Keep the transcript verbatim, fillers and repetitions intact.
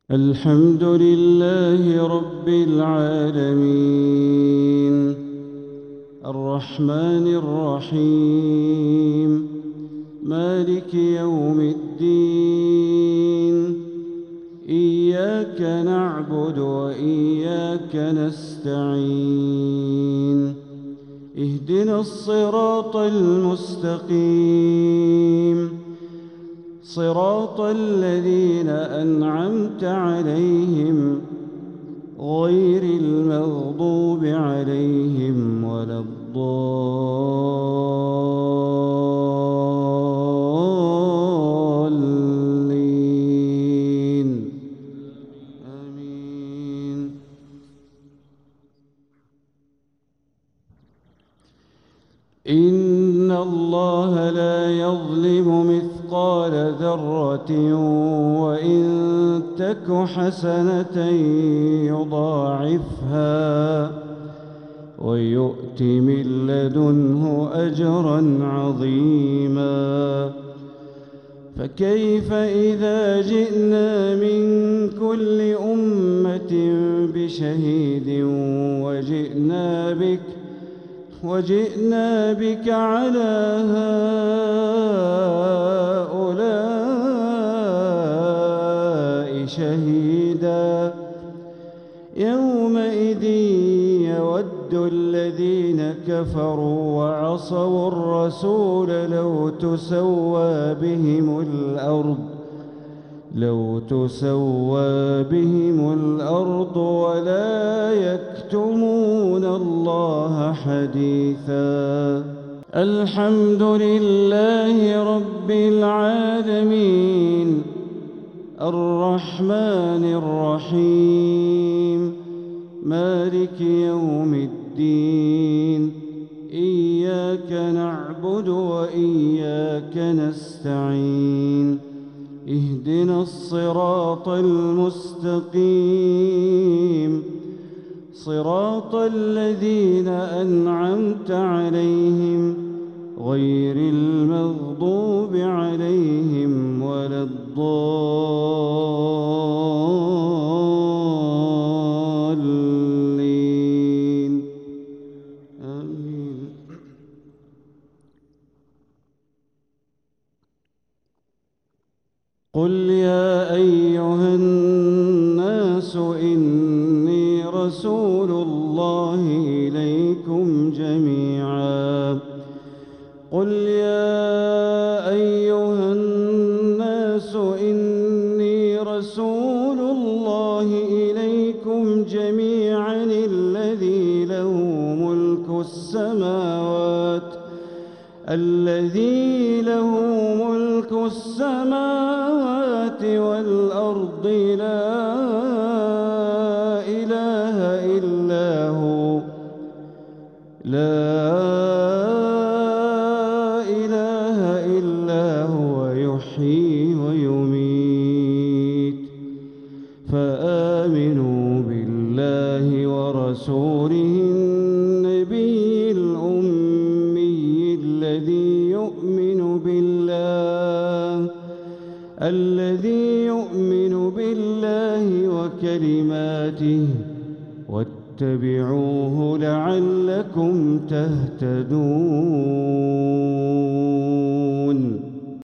الحمد لله رب العالمين الرحمن الرحيم مالك يوم الدين إياك نعبد وإياك نستعين اهدنا الصراط المستقيم صراط الذين أنعمت عليهم غير المغضوب عليهم ولا الضالين آمين. إن الله لا يظلم مثقال ذرة وإن تك حسنة يضاعفها ويؤت من لدنه أجرا عظيما. فكيف إذا جئنا من كل أمة بشهيد وجئنا بك وجئنا بك على هؤلاء شهيدا. يومئذ يود الذين كفروا وعصوا الرسول لو تسوى بهم الأرض لو تسوى بهم الأرض ولا يكتمون الله حديثا. الحمد لله رب العالمين الرحمن الرحيم مالك يوم الدين إياك نعبد وإياك نستعين اهدنا الصراط المستقيم صراط الذين أنعمت عليهم غير المغضوب عليهم ولا الضالين آمين. قل يا أيها الناس إني رسول الله إليكم جميعا قل يا أيها الناس إني رسول الله إليكم جميعا الذي له ملك السماوات الذي له ملك السماوات والأرض لا إله إلا هو لا إله إلا هو يحيي ويميت. فآمنوا بالله ورسوله النبي الأمي الذي يؤمن بالله الذي يؤمن بالله وكلماته واتبعوه لعلكم تهتدون.